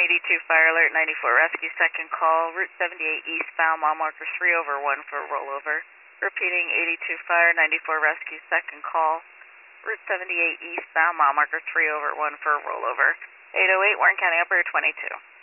82 Fire Alert 94 Rescue, second call, Route 78 eastbound, mile marker 3/1 for rollover. Repeating 82 Fire 94 Rescue, second call, Route 78 eastbound, mile marker 3/1 for rollover. 808 Warren County Operator 22.